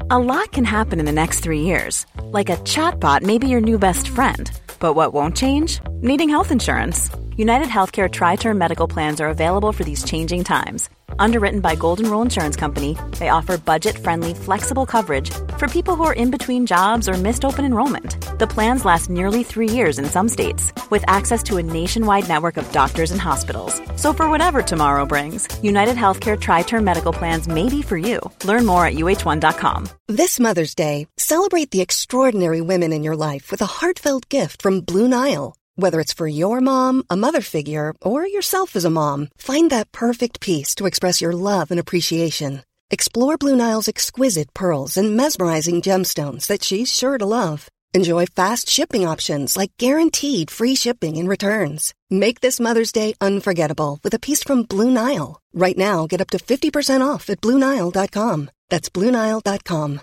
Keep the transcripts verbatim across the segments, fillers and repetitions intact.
A lot can happen in the next three years. Like a chatbot may be your new best friend. But what won't change? Needing health insurance. United Healthcare Tri-Term Medical Plans are available for these changing times. Underwritten by Golden Rule Insurance Company, they offer budget-friendly, flexible coverage for people who are in between jobs or missed open enrollment. The plans last nearly three years in some states, with access to a nationwide network of doctors and hospitals. So for whatever tomorrow brings, United Healthcare Tri-Term Medical Plans may be for you. Learn more at U H one dot com. This Mother's Day, celebrate the extraordinary women in your life with a heartfelt gift from Blue Nile. Whether it's for your mom, a mother figure, or yourself as a mom, find that perfect piece to express your love and appreciation. Explore Blue Nile's exquisite pearls and mesmerizing gemstones that she's sure to love. Enjoy fast shipping options like guaranteed free shipping and returns. Make this Mother's Day unforgettable with a piece from Blue Nile. Right now, get up to fifty percent off at Blue Nile dot com. That's Blue Nile dot com.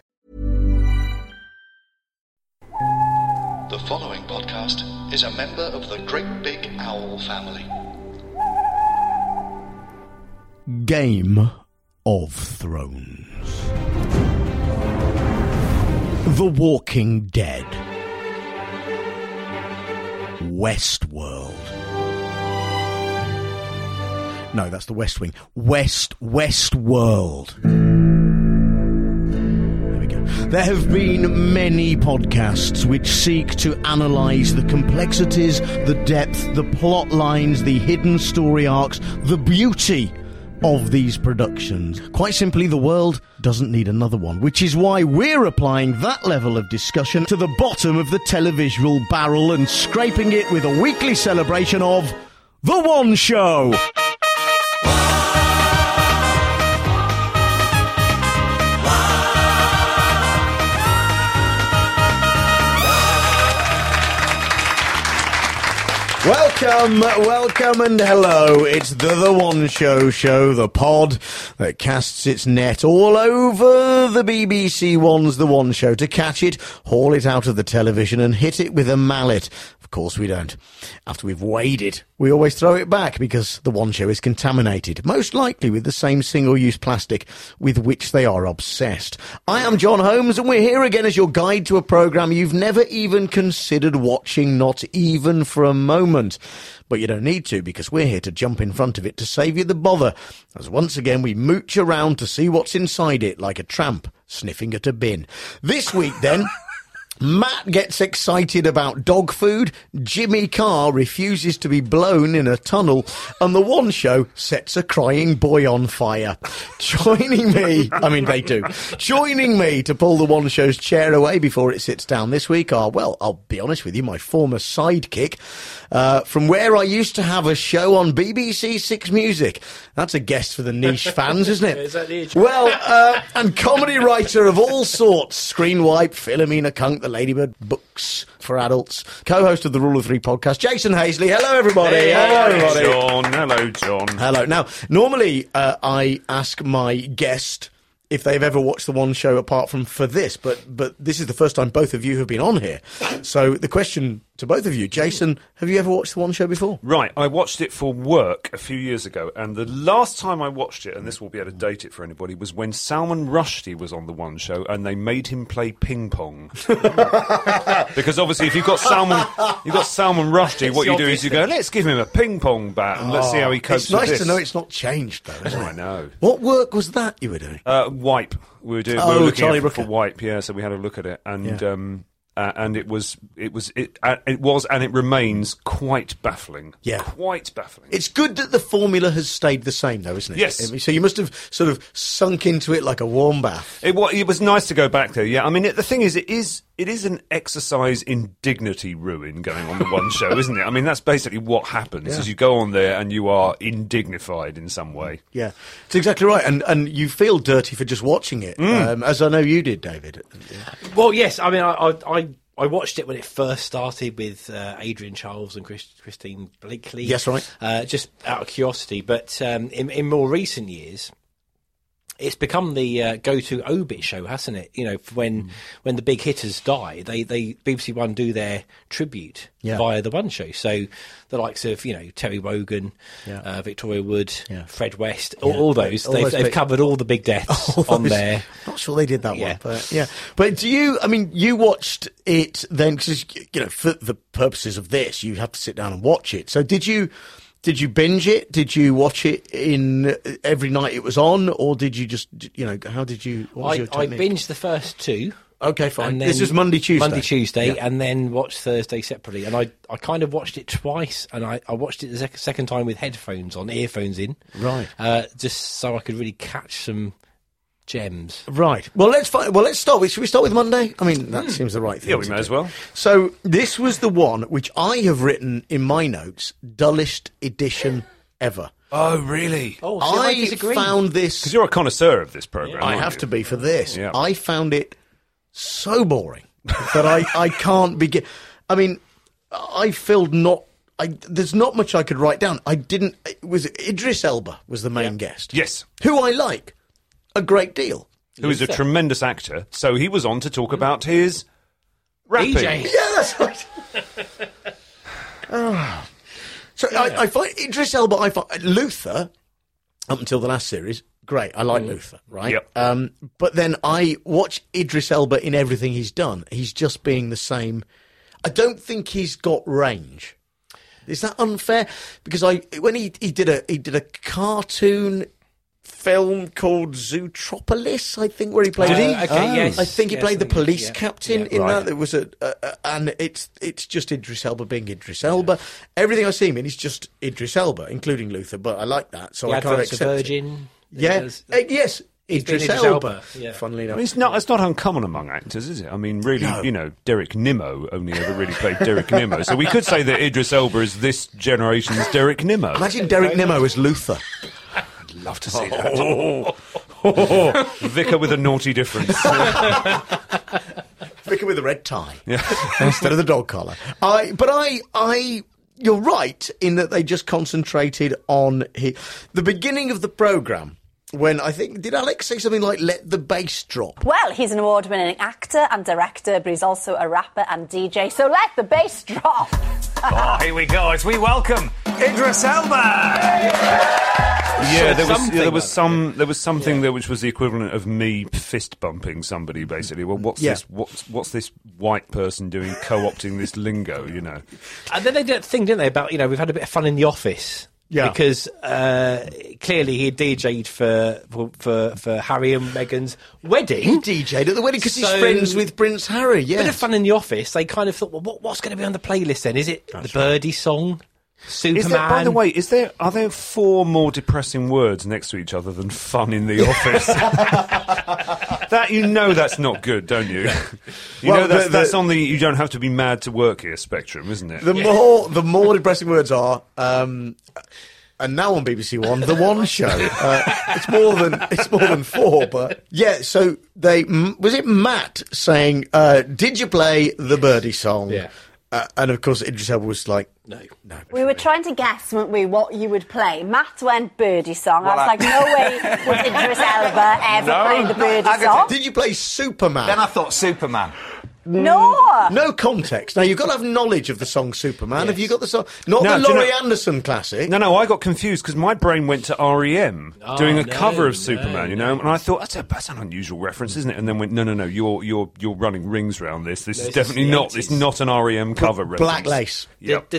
The following podcast is a member of the Great Big Owl family. Game of Thrones. The Walking Dead. Westworld. No, that's the West Wing. West, Westworld. There have been many podcasts which seek to analyse the complexities, the depth, the plot lines, the hidden story arcs, the beauty of these productions. Quite simply, the world doesn't need another one, which is why we're applying that level of discussion to the bottom of the televisual barrel and scraping it with a weekly celebration of The One Show. Welcome, welcome and hello. It's the The One Show show, the pod that casts its net all over the B B C One's The One Show to catch it, haul it out of the television and hit it with a mallet. Of course we don't. After we've weighed it, we always throw it back because The One Show is contaminated, most likely with the same single-use plastic with which they are obsessed. I am John Holmes and we're here again as your guide to a programme you've never even considered watching, not even for a moment. But you don't need to, because we're here to jump in front of it to save you the bother, as once again we mooch around to see what's inside it like a tramp sniffing at a bin. This week then, Matt gets excited about dog food, Jimmy Carr refuses to be blown in a tunnel, and The One Show sets a crying boy on fire. Joining me, I mean they do, joining me to pull The One Show's chair away before it sits down this week are, well, I'll be honest with you, my former sidekick, uh, from where I used to have a show on B B C Six Music. That's a guest for the niche fans, isn't it? Is that the age? Well, uh, and comedy writer of all sorts, Screenwipe, Philomena Kunk, the Ladybird books for adults, co-host of the Rule of Three podcast, Jason Hazley. Hello, everybody. Hey, hello, everybody. John. Hello, John. Hello. Now, normally uh, I ask my guest if they've ever watched The One Show apart from for this, but but this is the first time both of you have been on here. So the question to both of you, Jason, have you ever watched The One Show before? Right, I watched it for work a few years ago, and the last time I watched it, and this will be able to date it for anybody, was when Salman Rushdie was on The One Show, and they made him play ping pong. Because obviously, if you've got Salman, you've got Salman Rushdie, It's what you do obvious is you go, let's give him a ping pong bat, and let's see how he copes It's with nice this. to know it's not changed, though, isn't it? I know. What work was that you were doing? Uh, Wipe. We were doing. Oh, we were looking Charlie at, for Brooker. Wipe, yeah. So we had a look at it, and Yeah. um, uh, and it was, it was, it, uh, it was, and it remains quite baffling. Yeah. Quite baffling. It's good that the formula has stayed the same, though, isn't it? Yes. I mean, so you must have sort of sunk into it like a warm bath. It was, it was nice to go back there. Yeah, I mean, it, the thing is, it is, it is an exercise in dignity ruin going on The One Show, isn't it? I mean, that's basically what happens. Yeah. Is you go on there and you are indignified in some way. Yeah, it's exactly right, and and you feel dirty for just watching it, Mm. um, as I know you did, David. Well, yes. I mean, I I, I, I watched it when it first started with uh, Adrian Charles and Chris, Christine Blakely. Yes, right. Uh, just out of curiosity, but um, in, in more recent years, it's become the uh, go-to obit show, hasn't it? You know, for when mm. when the big hitters die, they, they B B C One do their tribute yeah. via the One show. So the likes of, you know, Terry Wogan, yeah. uh, Victoria Wood, yeah. Fred West, yeah. all, all those, all they've, those they've big... covered all the big deaths on there. Not sure they did that yeah. one, but yeah. But do you, I mean, you watched it then, because, you know, for the purposes of this, you have to sit down and watch it. So did you... Did you binge it? Did you watch it in every night it was on, or did you just, you know, how did you? What was I, your technique? I binged the first two. Okay, fine. This was Monday, Tuesday. Monday, Tuesday, yeah. and then watched Thursday separately. And I, I kind of watched it twice, and I, I watched it the sec- second time with headphones on, earphones in, right? Uh, just so I could really catch some gems. Right. Well, let's find, well let's start with. Should we start with Monday? I mean, that mm. seems the right thing. Yeah, we may do. as well. So this was the one which I have written in my notes: dullest edition ever. Oh, really? Oh, so I, I found this because you're a connoisseur of this program. Yeah. I have you? to be for this. Yeah. I found it so boring that I, I can't begin. I mean, I filled not. I, there's not much I could write down. I didn't. It was Idris Elba was the main yeah. guest. Yes, who I like a great deal. Who is a tremendous actor. So he was on to talk about his rapping. D J. Yeah, that's right. oh. So yeah. I, I find Idris Elba. I find Luther up until the last series. Great, I like mm. Luther, right? Yep. Um, but then I watch Idris Elba in everything he's done. He's just being the same. I don't think he's got range. Is that unfair? Because I when he, he did a he did a cartoon film called Zootropolis, I think, where he played. Did he? Uh, okay, oh. yes. I think he yes, played the police yeah. captain yeah, in right. that. There was a, uh, uh, and it's it's just Idris Elba being Idris Elba. Yeah. Everything I see him in is just Idris Elba, including Luther. But I like that, so the I can't accept Virgin. it. Yeah, uh, yes. Idris, Idris Elba. Elba. Yeah. Funnily enough, I mean, it's not it's not uncommon among actors, is it? I mean, really, no. you know, Derek Nimmo only ever really played Derek Nimmo, so we could say that Idris Elba is this generation's Derek Nimmo. Imagine Derek Nimmo as Luther. I'd love to see that. Oh. Oh. Vicar with a naughty difference. Vicar with a red tie yeah. instead of the dog collar. I, but I, I. You're right in that they just concentrated on his, the beginning of the programme. When I think, did Alex say something like, let the bass drop? Well, he's an award-winning actor and director, but he's also a rapper and D J, so let the bass drop. Oh, here we go, as we welcome Idris Elba! Yeah, there was, yeah, there was some, there was something yeah. there which was the equivalent of me fist bumping somebody, basically. Well, what's yeah. this, what's, what's this white person doing, co-opting this lingo, you know? And then they did a thing, didn't they, about, you know, we've had a bit of fun in the office. Yeah. Because uh, clearly he D J'd for, for for for Harry and Meghan's wedding. He D J'd at the wedding because so, he's friends with Prince Harry, yeah. Bit of fun in the office. They kind of thought, well, what, what's going to be on the playlist then? Is it That's the Birdie right. song? Superman? Is there, by the way, is there are there four more depressing words next to each other than fun in the office? That you know that's not good, don't you? You well, know that's, the, the, that's on the you don't have to be mad to work here spectrum, isn't it? The yeah. more the more depressing words are, um, and now on B B C One, The One Show. Uh, it's more than it's more than four, but yeah. So they was it Matt saying, uh, "Did you play the Birdie song?" Yeah. Uh, and of course, Idris Elba was like, no, no. We were trying to guess, weren't we, what you would play. Matt went Birdie song. Well, I was I... like, no way was Idris Elba ever no. playing the Birdie song. Did you play Superman? Then I thought Superman. No. No context. Now, you've got to have knowledge of the song Superman. Yes. Have you got the song? Not no, the Laurie you know, Anderson classic. No, no, I got confused because my brain went to R E M oh, doing a no, cover of no, Superman, you know, no. and I thought, that's, a, that's an unusual reference, isn't it? And then went, no, no, no, you're you're you're running rings around this. This no, is definitely not, it's not an R E M cover reference. Black Lace. Yep.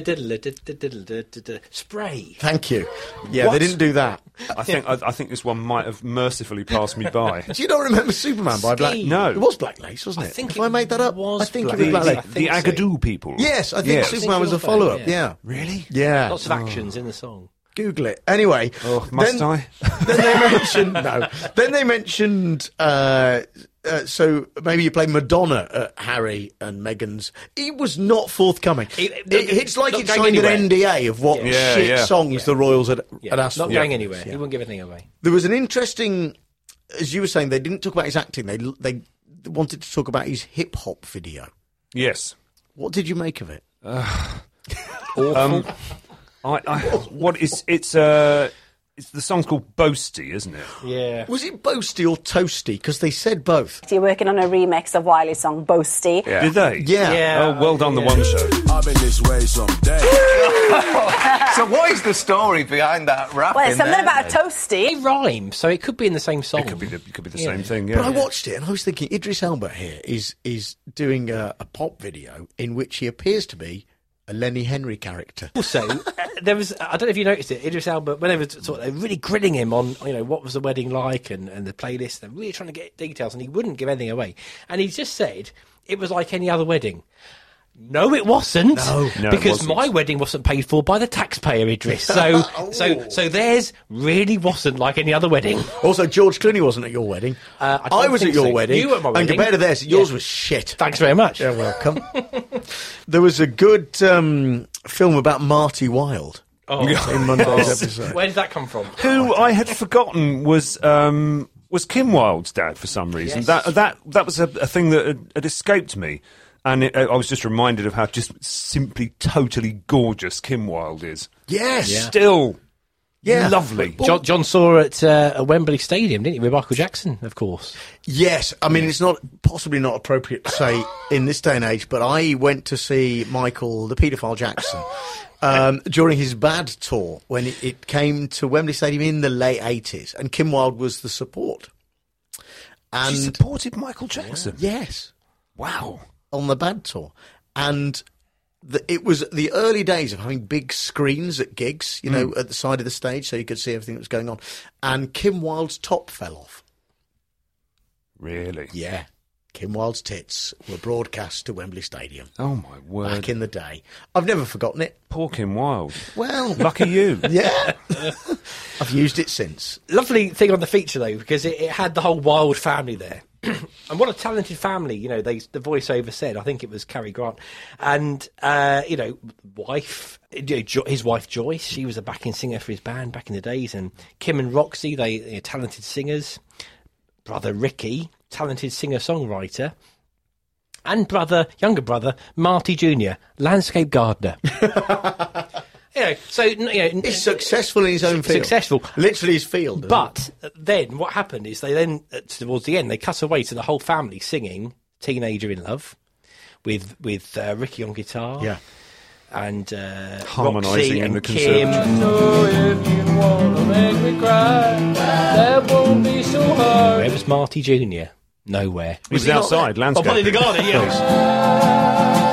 Spray. Thank you. Yeah, what? They didn't do that. I think I, I think this one might have mercifully passed me by. Do you not remember Superman by Black? No, it was Black Lace, wasn't it? I think Have I made that up? Was I think Black it was Black Lace. The, the Agadoo so. people. Yes, I think yes. Superman I think was a follow-up. yeah. yeah, really? Yeah, lots of actions oh. in the song. Google it. Anyway, oh, must then, I? Then they mentioned no. Then they mentioned. Uh, Uh, so maybe you play Madonna at Harry and Meghan's. He was not forthcoming. It, it, it's like he signed an N D A of what yeah. shit yeah, yeah. songs yeah. the Royals had, yeah. had asked not for. Not going anywhere. Yeah. He wouldn't give anything away. There was an interesting, as you were saying, they didn't talk about his acting. They they wanted to talk about his hip hop video. Yes. What did you make of it? Uh, Awful. Um, I, I, what is it's uh It's, the song's called Boasty, isn't it? Yeah. Was it Boasty or Toasty? Because they said both. You're working on a remix of Wiley's song Boasty. Yeah. Did they? Yeah. Yeah. Oh, well done, Yeah. The One Show. I've been this way someday. So what is the story behind that rap? Well, in it's something there, about a then? toasty. It rhymes, so it could be in the same song. It could be the, it could be the Yeah. same thing, yeah. But I watched it and I was thinking, Idris Elba here is is doing a, a pop video in which he appears to be a Lenny Henry character. Also, uh, there was, I don't know if you noticed it, Idris Elba, when they were sort of, they were really grilling him on, you know, what was the wedding like and, and the playlist, they're really trying to get details, and he wouldn't give anything away. And he just said it was like any other wedding. No, it wasn't. No. No, it because wasn't. my wedding wasn't paid for by the taxpayer, Idris. So, Oh. so, so theirs really wasn't like any other wedding. Also, George Clooney wasn't at your wedding. Uh, I don't was think at your so. wedding. You were at my And wedding. compared to theirs, yours Yeah. was shit. Thanks very much. You're welcome. There was a good um, film about Marty Wilde Oh. in Monday's episode. Where did that come from? Who I had forgotten was um, was Kim Wilde's dad for some reason. Yes. That that that was a, a thing that had, had escaped me, and it, I was just reminded of how just simply totally gorgeous Kim Wilde is. Yes. Still, Yeah. lovely. Well, John, John saw at uh, at Wembley Stadium, didn't he, with Michael Jackson, of course. Yes, I mean, it's not possibly not appropriate to say in this day and age, but I went to see Michael, the paedophile Jackson, um, during his Bad tour when it, it came to Wembley Stadium in the late eighties, and Kim Wilde was the support. And She supported Michael Jackson. yes, Wow. on the Bad tour, and the, it was the early days of having big screens at gigs, you know, at the side of the stage, so you could see everything that was going on. And Kim Wilde's top fell off. Really? Yeah. Kim Wilde's tits were broadcast to Wembley Stadium Oh my word. back in the day. I've never forgotten it. Poor Kim Wilde. Well, Lucky you. yeah. I've used it since. Lovely thing on the feature, though, because it, it had the whole Wilde family there. And what a talented family, you know, they, the voiceover said, I think it was Cary Grant, and, uh, you know, wife, you know, jo- his wife Joyce, she was a backing singer for his band back in the days, and Kim and Roxy, they, they're talented singers. Brother Ricky, talented singer-songwriter. And brother, younger brother, Marty Junior, landscape gardener. You know, so, you know, He's successful in his own field. Successful. Literally his field. isn't But then what happened is they then, uh, towards the end, they cut away to the whole family singing Teenager in Love with with uh, Ricky on guitar. it? Yeah. And uh, Harmonising Roxy in and the Kim. conservatory. Where was Marty Junior? Nowhere. He was he not outside, Oh, landscape. probably the garden, yes.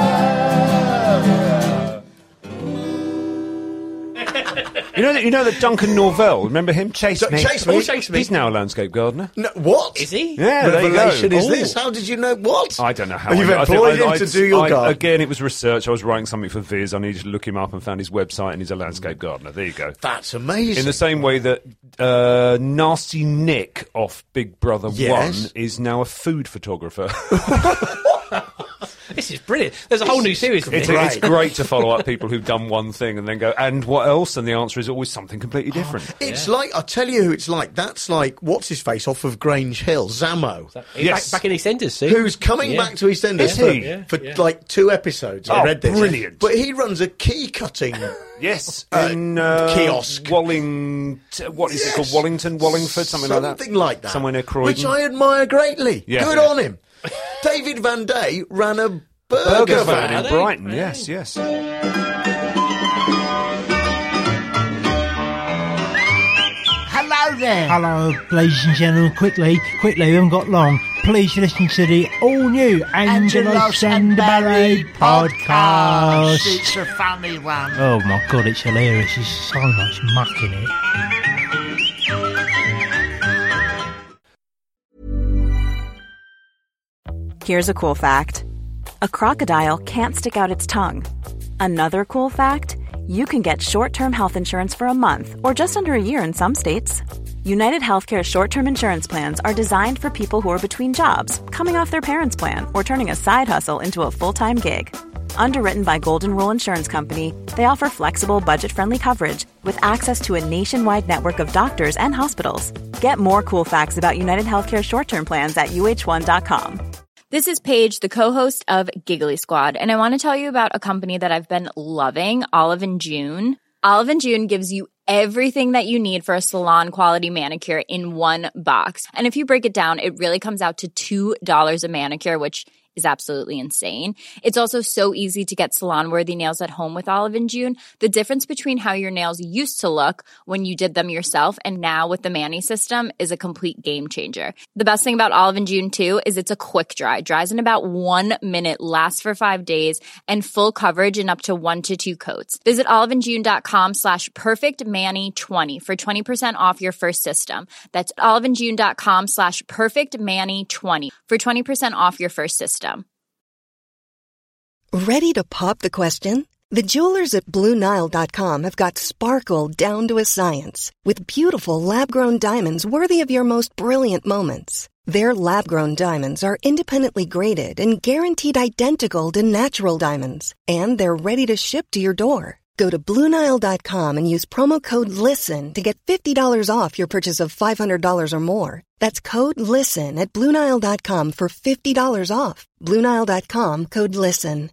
You know that you know that Duncan Norvell, remember him? Chase D- me. Chase Me. Oh, Chase Me. He's now a landscape gardener. No, what? Is he? Yeah, there you go. Revelation is Oh. this? How did you know what? I don't know how. Oh, you've I, I think employed I- him I- to do your I- garden. Again, it was research. I was writing something for Viz. I needed to look him up and found his website, and he's a landscape gardener. There you go. That's amazing. In the same way that uh, Nasty Nick off Big Brother Yes. One is now a food photographer. This is brilliant. There's a whole new series of It's, this. it's great to follow up people who've done one thing and then go, and what else? And the answer is always something completely different. It's like, I'll tell you who it's like. That's like, what's his face off of Grange Hill? Zammo. He's Yes. back, back in EastEnders soon. Who's coming Yeah. back to EastEnders Is for, he? Yeah, for yeah. like two episodes. I Oh, read this. brilliant. But he runs a key cutting. Yes, Uh, in uh, kiosk. Walling, what is Yes. it called? Wallington, Wallingford, something, like that. Something like that. Somewhere near Croydon. Which I admire greatly. Yeah. Good Yeah. on him. David Van Day ran a burger, Burger van. van in Brighton. Yes, yes. Hello there. Hello, ladies and gentlemen. Quickly, quickly, we haven't got long. Please listen to the all-new Angelos and Barry podcast. It's a funny one. Oh my God, it's hilarious. There's so much muck in it. Here's a cool fact. A crocodile can't stick out its tongue. Another cool fact, you can get short-term health insurance for a month or just under a year in some states. United Healthcare short-term insurance plans are designed for people who are between jobs, coming off their parents' plan, or turning a side hustle into a full-time gig. Underwritten by Golden Rule Insurance Company, they offer flexible, budget-friendly coverage with access to a nationwide network of doctors and hospitals. Get more cool facts about United Healthcare short-term plans at U H one dot com. This is Paige, the co-host of Giggly Squad, and I want to tell you about a company that I've been loving, Olive and June. Olive and June gives you everything that you need for a salon quality manicure in one box. And if you break it down, it really comes out to two dollars a manicure, which is absolutely insane. It's also so easy to get salon-worthy nails at home with Olive and June. The difference between how your nails used to look when you did them yourself and now with the Mani system is a complete game changer. The best thing about Olive and June, too, is it's a quick dry. Dries in about one minute, lasts for five days, and full coverage in up to one to two coats. Visit oliveandjune.com slash perfectmani20 for twenty percent off your first system. That's oliveandjune.com slash perfectmani20 for twenty percent off your first system. Ready to pop the question? The jewelers at Blue Nile dot com have got sparkle down to a science with beautiful lab-grown diamonds worthy of your most brilliant moments. Their lab-grown diamonds are independently graded and guaranteed identical to natural diamonds, and they're ready to ship to your door. Go to Blue Nile dot com and use promo code LISTEN to get fifty dollars off your purchase of five hundred dollars or more. That's code LISTEN at Blue Nile dot com for fifty dollars off. Blue Nile dot com, code LISTEN.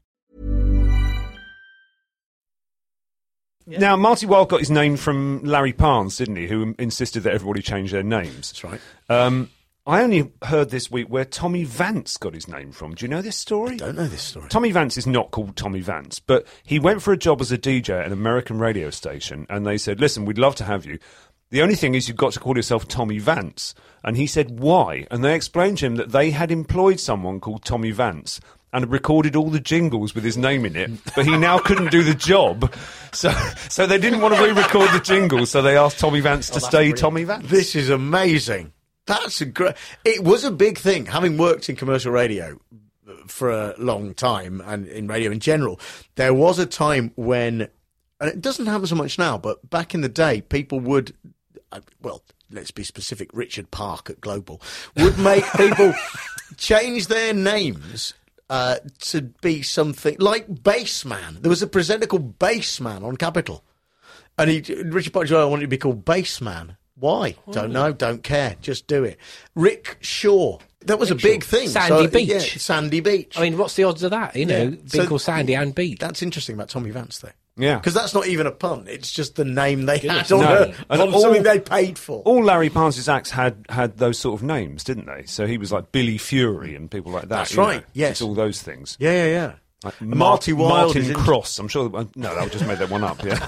Yeah. Now, Marty Wilde got his name from Larry Parnes, didn't he, who insisted that everybody change their names. That's right. Um, I only heard this week where Tommy Vance got his name from. Do you know this story? I don't know this story. Tommy Vance is not called Tommy Vance, but he went for a job as a D J at an American radio station, and they said, listen, we'd love to have you. The only thing is you've got to call yourself Tommy Vance. And he said, why? And they explained to him that they had employed someone called Tommy Vance and had recorded all the jingles with his name in it, but he now couldn't do the job. So so they didn't want to re-record the jingles, so they asked Tommy Vance to oh, stay brilliant. Tommy Vance. This is amazing. That's a great... It was a big thing, having worked in commercial radio for a long time, and in radio in general. There was a time when, and it doesn't happen so much now, but back in the day, people would... Well, let's be specific, Richard Park at Global, would make people change their names uh, to be something like Bassman. There was a presenter called Bassman on Capital. And he, Richard Park said, I wanted to be called Bassman. Why? Oh. Don't know, don't care, just do it. Rick Shaw. That was Rick a big Shaw. thing. Sandy so, Beach. Yeah, Sandy Beach. I mean, what's the odds of that, you know, yeah. being so, called Sandy and Beach? That's interesting about Tommy Vance, though. Yeah. Because that's not even a pun. It's just the name they Goodness, had on, no. a, on all, something they paid for. All Larry Parnes' acts had, had those sort of names, didn't they? So he was like Billy Fury and people like that. That's right, know? yes. It's all those things. Yeah, yeah, yeah. Like Marty Mar- Wilde Martin is Cross. I'm sure... That, no, I just made that one up, yeah.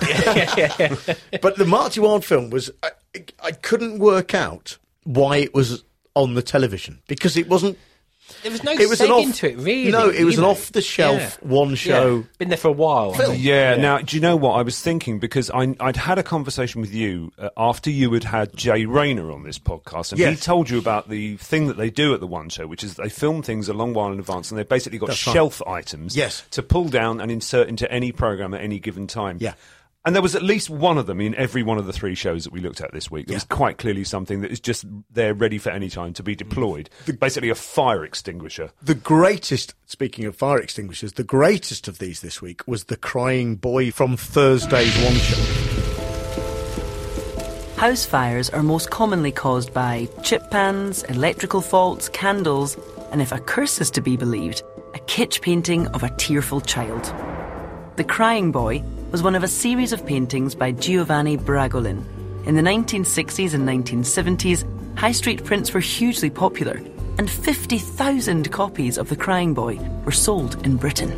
But the Marty Wilde film was... I, I couldn't work out why it was on the television. Because it wasn't... There was no it was seg an off, into it, really. No, it was an know. off-the-shelf, yeah. one-show... Yeah. Been there for a while. Film. Yeah, yeah, now, do you know what? I was thinking, because I, I'd had a conversation with you uh, after you had had Jay Rayner on this podcast, and yes. he told you about the thing that they do at the One Show, which is they film things a long while in advance, and they've basically got That's shelf right. items yes. to pull down and insert into any programme at any given time. Yeah. And there was at least one of them in every one of the three shows that we looked at this week. There yeah. was quite clearly something that is just there ready for any time to be deployed. The, Basically a fire extinguisher. The greatest, speaking of fire extinguishers, the greatest of these this week was the crying boy from Thursday's One Show. House fires are most commonly caused by chip pans, electrical faults, candles, and if a curse is to be believed, a kitsch painting of a tearful child. The Crying Boy was one of a series of paintings by Giovanni Bragolin. In the nineteen sixties and nineteen seventies, high street prints were hugely popular, and fifty thousand copies of The Crying Boy were sold in Britain.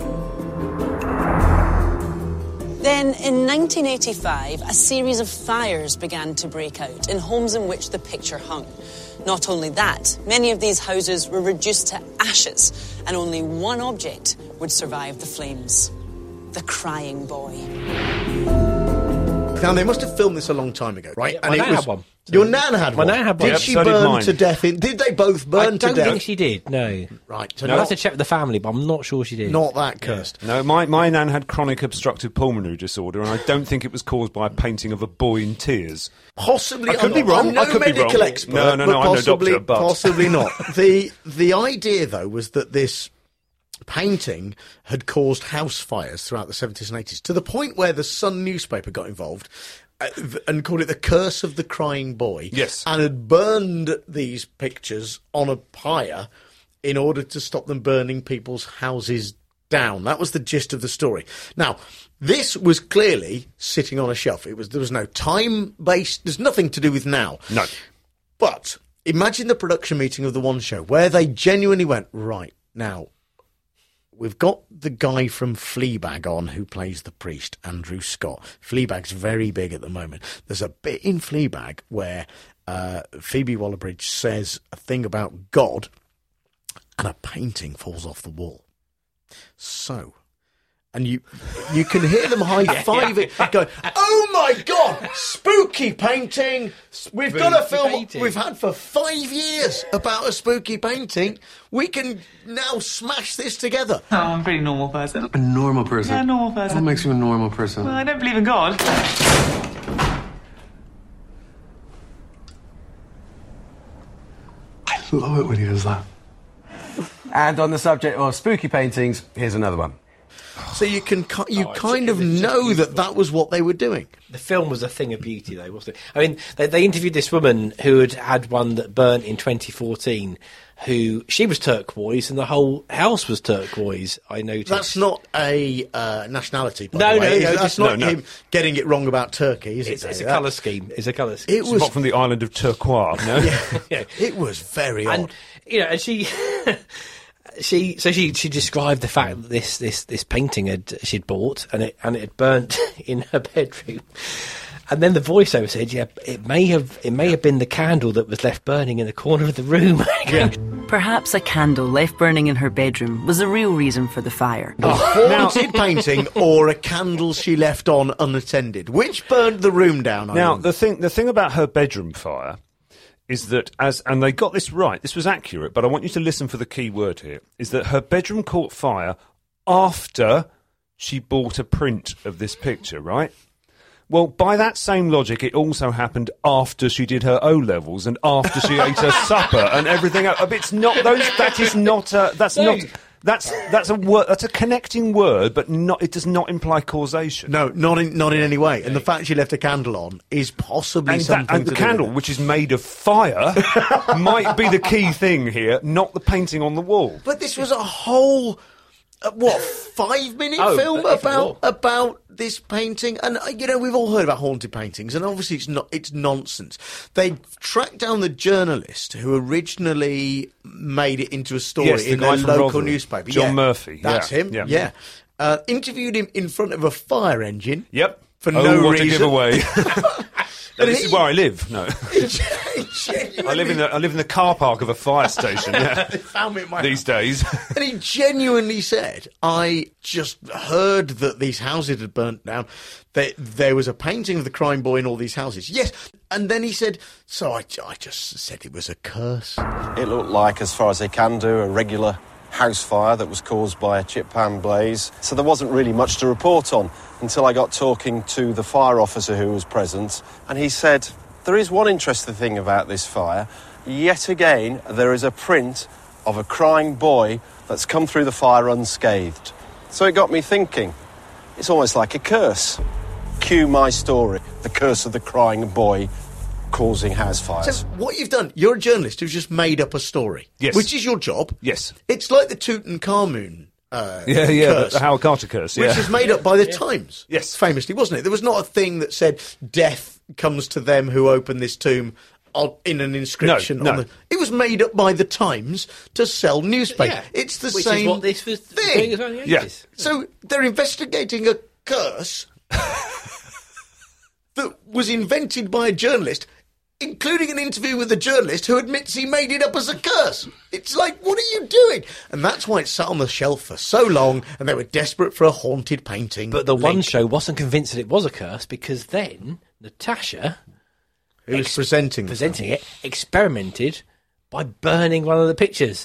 Then, in nineteen eighty-five, a series of fires began to break out in homes in which the picture hung. Not only that, many of these houses were reduced to ashes, and only one object would survive the flames. The Crying Boy. Now, they must have filmed this a long time ago, right? Yeah, and my nan had one. Your nan had my one? My nan had one. Did Yep, she so burn did to death? In, did they both burn to death? I don't think she did, no. Right. So no, I'll not, have to check with the family, but I'm not sure she did. Not that cursed. Yeah. No, my, my nan had chronic obstructive pulmonary disorder, and I don't think it was caused by a painting of a boy in tears. Possibly. I could I'm be not, wrong. I'm no I could medical be wrong. expert. No, no, no, but I'm possibly, no doctor, but... Possibly not. the, the idea, though, was that this painting had caused house fires throughout the seventies and eighties, to the point where the Sun newspaper got involved uh, and called it the Curse of the Crying Boy. Yes. And had burned these pictures on a pyre in order to stop them burning people's houses down. That was the gist of the story. Now, this was clearly sitting on a shelf. It was there was no time-based... There's nothing to do with now. No. But imagine the production meeting of The One Show where they genuinely went, right, now, we've got the guy from Fleabag on who plays the priest, Andrew Scott. Fleabag's very big at the moment. There's a bit in Fleabag where uh, Phoebe Waller-Bridge says a thing about God and a painting falls off the wall. So... And you you can hear them high-fiving, yeah, yeah. going, oh, my God, spooky painting. We've spooky got a film painting. We've had for five years about a spooky painting. We can now smash this together. Oh, I'm a pretty normal person. A normal person? Yeah, a normal person. What makes you a normal person? Well, I don't believe in God. I love it when he does that. And on the subject of spooky paintings, here's another one. So you can you oh, kind of know that that was what they were doing. The film was a thing of beauty, though, wasn't it? I mean, they, they interviewed this woman who had had one that burnt in twenty fourteen, who, she was turquoise and the whole house was turquoise, I noticed. That's not a uh, nationality, by no, the way. No, no, That's no, not no. him getting it wrong about Turkey, is it's, it? It's a colour scheme. It's a colour scheme. It it's was not from the island of Turquoise, no? yeah, yeah. It was very and, odd. You know, and she... She so she she described the fact that this this this painting had she'd bought and it and it had burnt in her bedroom, and then the voiceover said, "Yeah, it may have it may have been the candle that was left burning in the corner of the room." Yeah. Perhaps a candle left burning in her bedroom was the real reason for the fire. A haunted painting or a candle she left on unattended, which burned the room down. I Now mean. the thing the thing about her bedroom fire is that, as and they got this right, this was accurate, but I want you to listen for the key word here, is that her bedroom caught fire after she bought a print of this picture, right? Well, by that same logic, it also happened after she did her O-levels and after she ate her supper and everything else. It's not those, that is not a, that's No. not... That's that's a word. That's a connecting word, but not. It does not imply causation. No, not in not in any way. And the fact she left a candle on is possibly And, something. that, and to the do with candle, it. which is made of fire, might be the key thing here, not the painting on the wall. But this was a whole, uh, what, five-minute Oh, film if about more. about this painting. And, uh, you know, we've all heard about haunted paintings, and obviously it's not it's nonsense. They tracked down the journalist who originally made it into a story Yes, the in guy their from local Rotherham, newspaper. John Yeah, Murphy. That's Yeah, him, yeah. yeah. Uh, interviewed him in front of a fire engine. Yep. For oh, no what reason. a giveaway! No, this he- is where I live. No, I live in the I live in the car park of a fire station. Yeah. They found me in my These days. And he genuinely said, I just heard that these houses had burnt down. That there was a painting of the crime boy in all these houses. Yes. And then he said, so I, I just said it was a curse. It looked like, as far as they can do, a regular house fire that was caused by a chip pan blaze. So there wasn't really much to report on until I got talking to the fire officer who was present. And he said, there is one interesting thing about this fire. Yet again, there is a print of a crying boy that's come through the fire unscathed. So it got me thinking, it's almost like a curse. Cue my story, the curse of the crying boy causing house fires. So what you've done, you're a journalist who's just made up a story. Yes. Which is your job. Yes. It's like the Tutankhamun uh, Yeah, yeah, the, curse. the Howard Carter curse. Yeah. Which was made up by the Times. Yes. Famously, wasn't it? There was not a thing that said death comes to them who open this tomb on, in an inscription. No, on no. the, it was made up by the Times to sell newspapers. Yeah. It's the Which same is what this was thing. doing as well in the Yeah. eighties. So they're investigating a curse that was invented by a journalist, including an interview with a journalist who admits he made it up as a curse. It's like, what are you doing? And that's why it sat on the shelf for so long, and they were desperate for a haunted painting. But the link. One Show wasn't convinced that it was a curse because then Natasha, who was presenting presenting it, experimented by burning one of the pictures.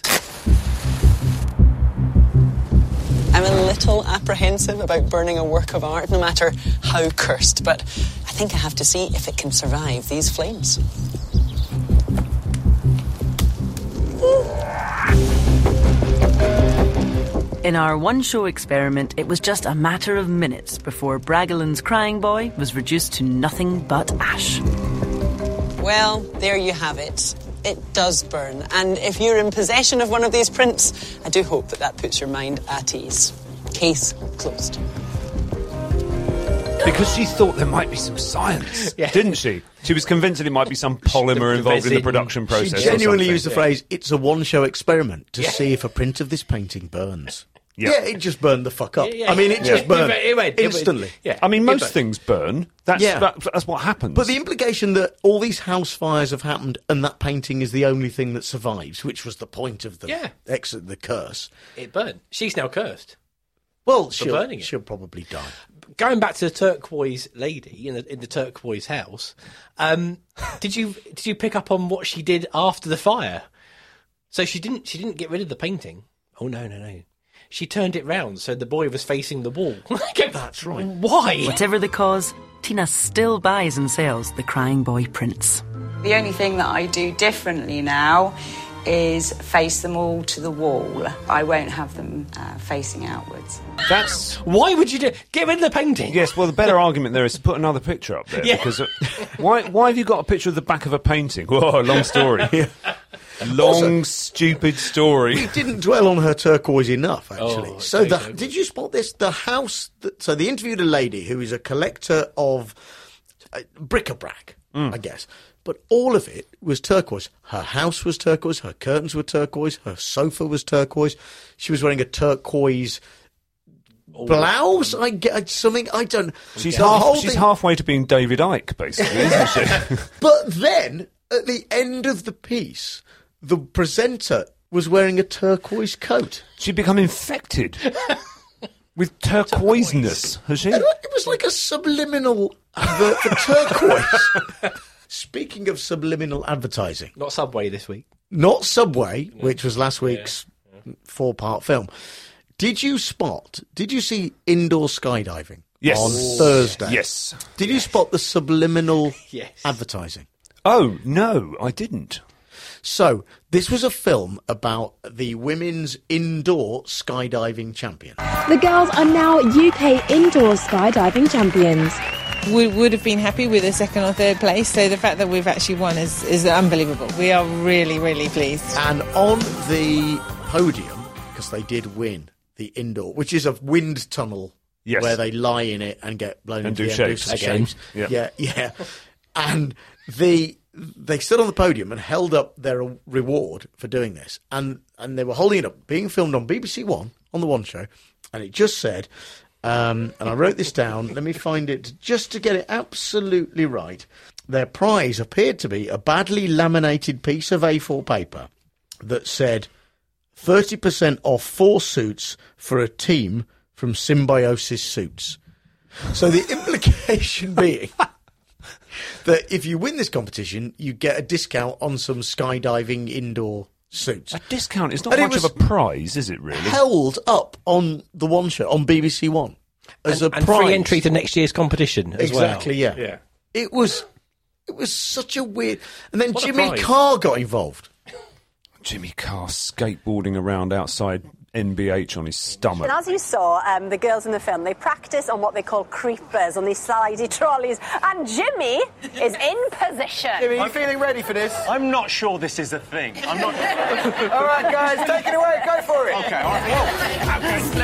I'm a little apprehensive about burning a work of art, no matter how cursed, but I think I have to see if it can survive these flames. In our one-show experiment, it was just a matter of minutes before Bragelon's crying boy was reduced to nothing but ash. Well, there you have it. It does burn, and if you're in possession of one of these prints, I do hope that that puts your mind at ease. Case closed. Because she thought there might be some science, Yeah. didn't she? She was convinced that it might be some polymer The involved in the resin. production She process. genuinely or something. used the phrase, it's a one-show experiment to Yeah. see if a print of this painting burns. Yeah. Yeah, it just burned the fuck up. Yeah, yeah. I mean, it Yeah. just burned It went- it went- it went- instantly. yeah. I mean, most but- things burn. That's, Yeah. that, that's what happens. But the implication that all these house fires have happened and that painting is the only thing that survives, which was the point of the Yeah. ex- the curse. It burned. She's now cursed. Well, For she'll, burning it. she'll probably die. Going back to the turquoise lady in the in the turquoise house, um, did you did you pick up on what she did after the fire? So she didn't she didn't get rid of the painting. Oh no no no! She turned it round so the boy was facing the wall. That's right. Why? Whatever the cause, Tina still buys and sells the Crying Boy prints. The only thing that I do differently now is face them all to the wall. I won't have them uh, facing outwards. That's why would you do? Get rid of the painting. Yes, well, the better argument there is to put another picture up there. Yeah. Because uh, why? Why have you got a picture of the back of a painting? Whoa, long story. Long, Also, stupid story. We didn't dwell on her turquoise enough, actually. Oh, so, the, so good. did you spot this? The house. That, so, they interviewed a lady who is a collector of uh, bric-a-brac, I guess. But all of it was turquoise. Her house was turquoise. Her curtains were turquoise. Her sofa was turquoise. She was wearing a turquoise blouse. I get something. I don't. She's the half. whole She's thing- halfway to being David Icke, basically, isn't she? But then, at the end of the piece, the presenter was wearing a turquoise coat. She'd become infected with turquoiseness, has she? It was like a subliminal advert for turquoise. Speaking of subliminal advertising, Not Subway this week. not Subway, which was last week's four-part film. Did you spot? Did you see indoor skydiving Yes. on Thursday? Yes. Did you spot the subliminal Yes. advertising? Oh, no, I didn't. So, this was a film about the women's indoor skydiving champion. The girls are now U K indoor skydiving champions. We would have been happy with a second or third place, so the fact that we've actually won is, is unbelievable. We are really, really pleased. And on the podium, because they did win the indoor, which is a wind tunnel Yes. where they lie in it and get blown And into do the air and shapes. some Again. shapes. Yeah. yeah, yeah. And the they stood on the podium and held up their reward for doing this, and and they were holding it up, being filmed on B B C One on the One Show, and it just said. Um, and I wrote this down. Let me find it just to get it absolutely right. Their prize appeared to be a badly laminated piece of A four paper that said thirty percent off four suits for a team from Symbiosis Suits. So the implication being that if you win this competition, you get a discount on some skydiving indoor suits. A discount is not And it much of was a prize, is it, really? held up on the One Show, on B B C One, as and, a and prize. free entry to next year's competition as Exactly, well. yeah. yeah. It was, it was such a weird... And then What a Jimmy prize. Carr got involved. Jimmy Carr skateboarding around outside N B H on his stomach. And as you saw, um, the girls in the film, they practice on what they call creepers, on these slidey trolleys. And Jimmy is in position. Jimmy, you feeling ready for this? I'm not sure this is a thing. I'm not. All right, guys, take it away. Go for it. Okay, all right.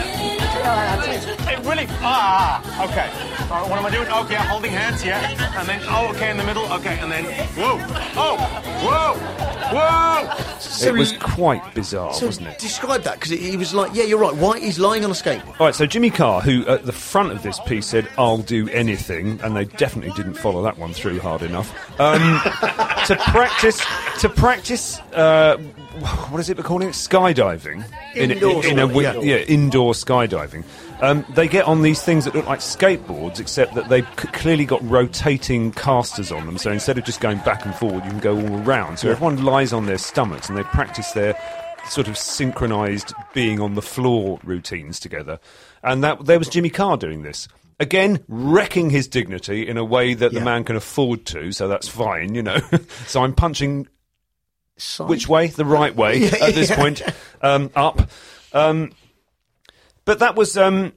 Whoa. Okay. It really. Ah. Okay. All right. What am I doing? Okay, I'm holding hands. Yeah. And then. Oh, okay, in the middle. Okay, and then. Whoa. Oh. Whoa. Whoa. It was quite bizarre, So wasn't it? describe that, because he was like, yeah, you're right, why he's lying on a skateboard. All right, so Jimmy Carr, who at the front of this piece said, I'll do anything, and they definitely didn't follow that one through hard enough, um, to practice, to practice, uh, what is it we're calling it? Skydiving. Indoor in, in, in a, sky- wi- yeah. yeah, indoor skydiving. Um, they get on these things that look like skateboards, except that they've c- clearly got rotating casters on them, so instead of just going back and forward, you can go all around. So Yeah. everyone lies on their stomachs, and they practice their sort of synchronised being on the floor routines together. And that there was Jimmy Carr doing this. Again, wrecking his dignity in a way that Yeah. the man can afford to, so that's fine, you know. So I'm punching Side. which way? The right way Yeah, at this yeah. point. Um, up. Um, but that was... Um,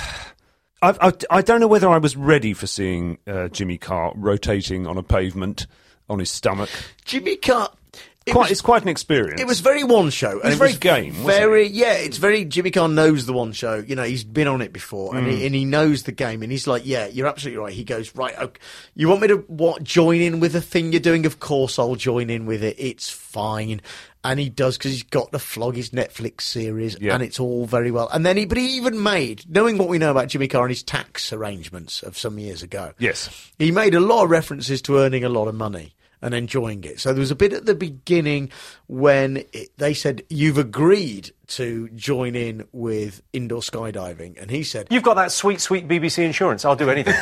I, I, I don't know whether I was ready for seeing uh, Jimmy Carr rotating on a pavement on his stomach. Jimmy Carr, It quite, was- it's quite an experience. It was very One Show. It was very game, wasn't Very, yeah. It's very Jimmy Carr knows the One Show. You know, he's been on it before, and, Mm. he, and he knows the game. And he's like, yeah, you're absolutely right. He goes, right, okay, you want me to what join in with the thing you're doing? Of course, I'll join in with it. It's fine. And he does because he's got to flog his Netflix series, Yeah. and it's all very well. And then he, but he even made, knowing what we know about Jimmy Carr and his tax arrangements of some years ago, Yes. he made a lot of references to earning a lot of money and enjoying it. So there was a bit at the beginning when it, they said, you've agreed to join in with indoor skydiving. And he said, You've got that sweet, sweet B B C insurance. I'll do anything.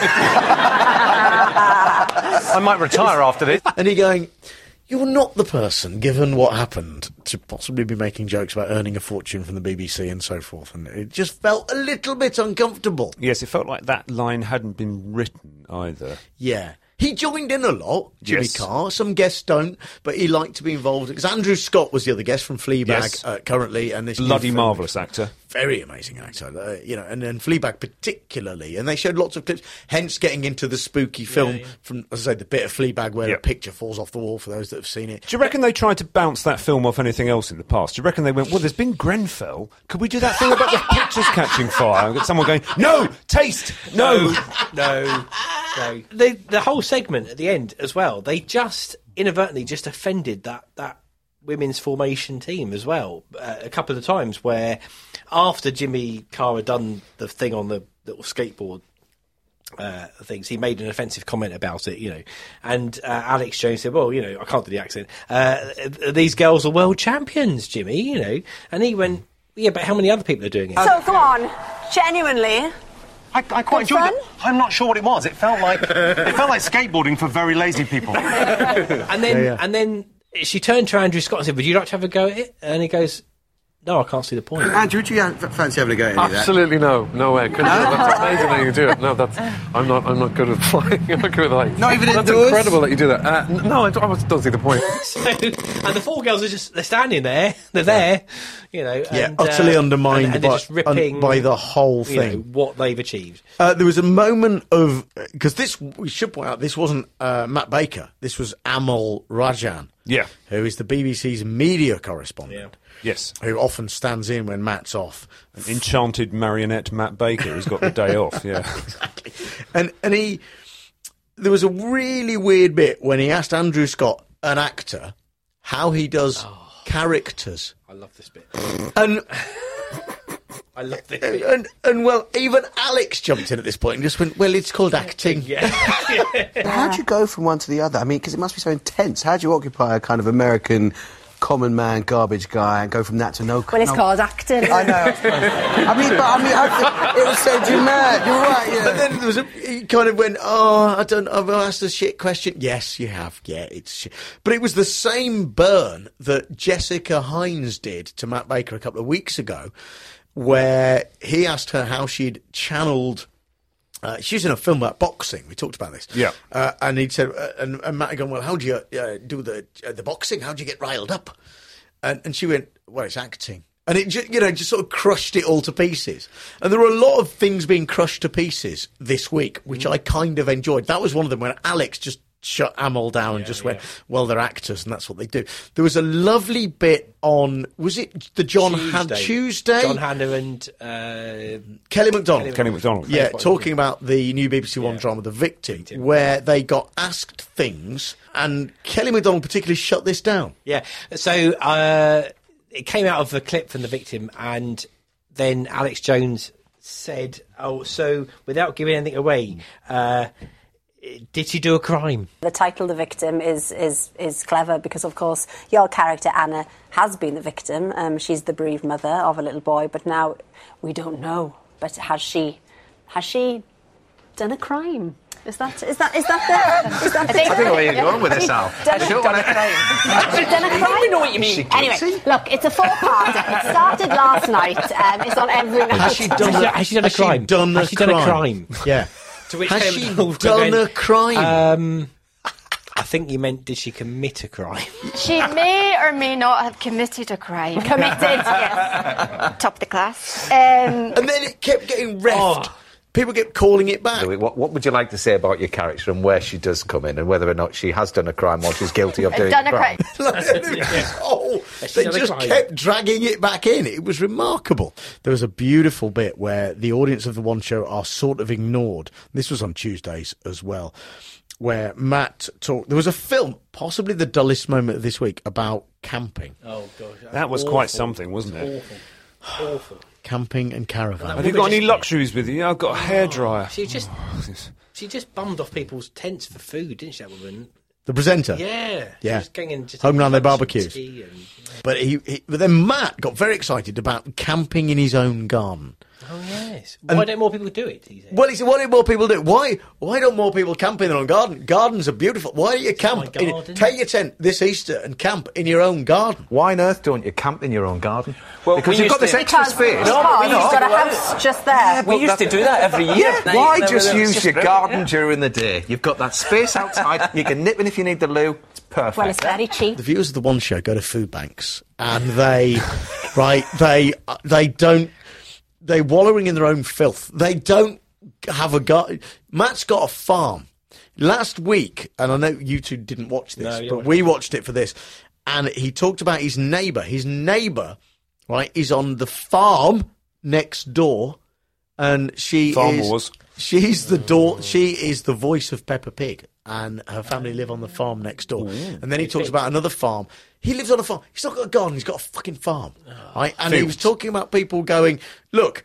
I might retire after this. and he going, you're not the person, given what happened, to possibly be making jokes about earning a fortune from the B B C and so forth. And it just felt a little bit uncomfortable. Yes, it felt like that line hadn't been written either. Yeah. He joined in a lot, Jimmy Yes. Carr. Some guests don't, but he liked to be involved. Because Andrew Scott was the other guest from Fleabag Yes. uh, currently. And this new Bloody film- marvellous actor. Very amazing actor, uh, you know, and then Fleabag particularly. And they showed lots of clips, hence getting into the spooky film from, as I say, the bit of Fleabag where Yeah. a picture falls off the wall for those that have seen it. Do you reckon they tried to bounce that film off anything else in the past? Do you reckon they went, well, there's been Grenfell. Could we do that thing about the pictures catching fire? And get someone going, no, taste, no. no, no. The the whole segment at the end as well. They just inadvertently just offended that that women's formation team as well uh, a couple of times. Where after Jimmy Carr had done the thing on the little skateboard uh, things, he made an offensive comment about it, you know. And uh, Alex Jones said, "Well, you know, I can't do the accent. Uh, these girls are world champions, Jimmy, you know." And he went, "Yeah, but how many other people are doing it?" So go on, genuinely. I, I quite Good enjoyed fun? it. I'm not sure what it was. It felt like it felt like skateboarding for very lazy people. And then, Yeah, yeah. and then she turned to Andrew Scott and said, "Would you like to have a go at it?" And he goes, "No, I can't see the point." Andrew, would you have- fancy having a go at any of that? Absolutely no, no way. Couldn't do it. That's amazing that you do it. No, that's I'm not. I'm not good at flying. I'm not good at heights. Not even That's indoors? incredible that you do that. Uh, n- no, I don't, I don't see the point. So, and the four girls are just—they're standing there. They're there, you know. Yeah, and, utterly uh, undermined and, and they're by, just ripping un- by the whole you know, thing. what they've achieved. Uh, there was a moment of, because this, we should point out, this wasn't uh, Matt Baker. This was Amal Rajan. Yeah. Who is the B B C's media correspondent. Yes. Who often stands in when Matt's off. An enchanted marionette Matt Baker who's got the day off, yeah. Exactly. And, and he, there was a really weird bit when he asked Andrew Scott, an actor, how he does characters. I love this bit. And I love this And, bit. and, and well, even Alex jumped in at this point and just went, well, it's called acting. Yeah. How do you go from one to the other? I mean, because it must be so intense. How do you occupy a kind of American common man, garbage guy, and go from that to no... Well, it's no, called acting. I know. I suppose. I mean, but I mean, I, it was so dramatic. You're right, yeah. But then there was a, he kind of went, oh, I don't, I've asked a shit question. Yes, you have. Yeah, it's shit. But it was the same burn that Jessica Hines did to Matt Baker a couple of weeks ago, where he asked her how she'd channeled. Uh, she was in a film about boxing. We talked about this. Yeah. Uh, and he'd said, uh, and, and Matt had gone, well, how do you uh, do the uh, the boxing? How do you get riled up? And, and she went, well, it's acting. And it just, you know, just sort of crushed it all to pieces. And there were a lot of things being crushed to pieces this week, which I kind of enjoyed. That was one of them when Alex just shut Amal down and just went, well, they're actors and that's what they do. There was a lovely bit on, was it the John Han Tuesday? John Hannah and uh, Kelly MacDonald. Kelly MacDonald. Yeah, That's what talking about the new B B C One drama, The Victim, where they got asked things, and Kelly MacDonald particularly shut this down. Yeah. So uh, it came out of a clip from The Victim, and then Alex Jones said, "Oh, so without giving anything away, uh, did she do a crime?" The title, The Victim, is, is, is clever because, of course, your character, Anna, has been the victim. Um, she's the bereaved mother of a little boy, but now we don't know. But has she has she done a crime? Is that is that is that the is that the I don't know where you're going with this, Al. Done I don't want to Has she done a crime? We know what you mean. Anyway, look, it's a four-parter. It started last night. Um, it's on every night. Has she done, Has she- a, has she done a has she crime? done Has a she done a crime? Yeah. To which Has Kelly she MacDonald done went, a crime? Um, I think you meant, did she commit a crime? She may or may not have committed a crime. Committed, yes. Top of the class. Um, and then it kept getting reffed. Oh. People get calling it back. What, what would you like to say about your character and where she does come in and whether or not she has done a crime or she's guilty of doing Done a a crime? Oh, they just kept dragging it back in. It was remarkable. There was a beautiful bit where the audience of the One Show are sort of ignored. This was on Tuesdays as well, where Matt talked. There was a film, possibly the dullest moment of this week, about camping. Oh, gosh. That was awful. quite something, wasn't it? Awful. Awful. Camping and caravan. Have you got any luxuries with you? Yeah, I've got a hairdryer. She just, she just bummed off people's tents for food, didn't she, that woman? The presenter? Yeah. Yeah. She was going in just Homeland having their lunch and barbecues. tea and- But, he, he, but then Matt got very excited about camping in his own garden. Oh, yes. Why don't more people do it? He said. Well, he said, why don't more people do it? Why Why don't more people camp in their own garden? Gardens are beautiful. Why don't you camp? my In, garden. take your tent this Easter and camp in your own garden. Why on earth don't you camp in your own garden? Well, because we you've got used this to- extra Because, space. because you've got a house just there. We used to do that every year. Yeah, Now why you never just know. use It's your just garden brilliant, during the day? You've got that space outside. You can nip in if you need the loo. It's perfect. Well, it's very cheap. The viewers of the One Show go to food banks and they, right, they they don't, they're wallowing in their own filth. They don't have a garden. Matt's got a farm. Last week, and I know you two didn't watch this, No, you but watched we watched it for this, and he talked about his neighbour. His neighbour, right, is on the farm next door, and she Farm is... Wars. She's the door. She is the voice of Peppa Pig, and her family live on the farm next door. And then he talks about another farm. He lives on a farm. He's not got a garden. He's got a fucking farm, right? And he was talking about people going, "Look,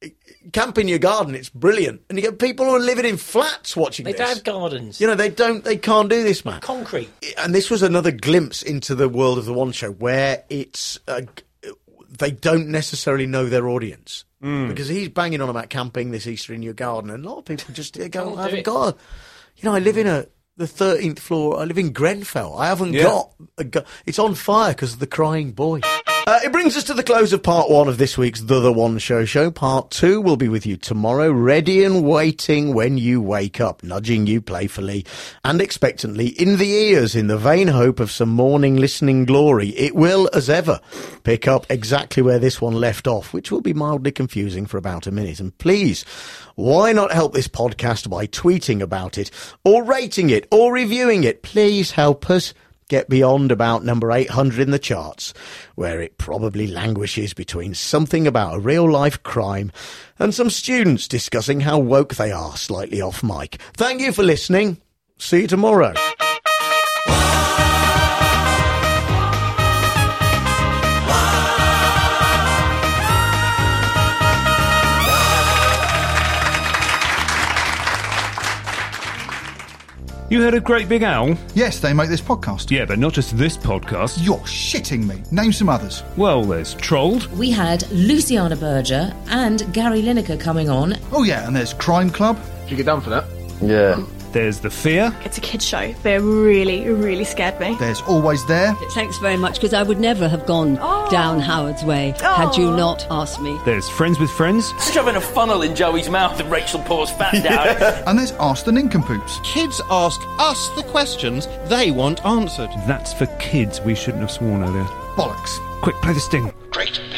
camp in your garden. It's brilliant." And you get people who are living in flats watching They this. don't have gardens. You know, they don't. They can't do this, man. Concrete. And this was another glimpse into the world of the One Show, where it's uh, they don't necessarily know their audience. Mm. Because he's banging on about camping this Easter in your garden, and a lot of people just go, Can't I do haven't it. got a, you know, I live in a, the thirteenth floor, I live in Grenfell, I haven't Yeah. got, a, gu- it's on fire because of the crying boy. Uh, it brings us to the close of part one of this week's The The One Show Show. Part two will be with you tomorrow, ready and waiting when you wake up, nudging you playfully and expectantly in the ears in the vain hope of some morning listening glory. It will, as ever, pick up exactly where this one left off, which will be mildly confusing for about a minute. And please, why not help this podcast by tweeting about it or rating it or reviewing it? Please help us get beyond about number eight hundred in the charts, where it probably languishes between something about a real-life crime and some students discussing how woke they are slightly off mic. Thank you for listening. See you tomorrow. You heard of Great Big Owl? Yes, they make this podcast. Yeah, but not just this podcast. You're shitting me. Name some others. Well, there's Trolled. We had Luciana Berger and Gary Lineker coming on. Oh yeah, and there's Crime Club. Did you get done for that? Yeah. There's The Fear. It's a kids' show. They really, really scared me. There's Always There. Thanks very much, because I would never have gone Oh. down Howard's Way had you Oh. not asked me. There's Friends with Friends. Shoving a funnel in Joey's mouth and Rachel pours fat down. And there's Ask the Nincompoops. Kids ask us the questions they want answered. That's for kids. We shouldn't have sworn earlier. Bollocks. Quick, play the sting. Great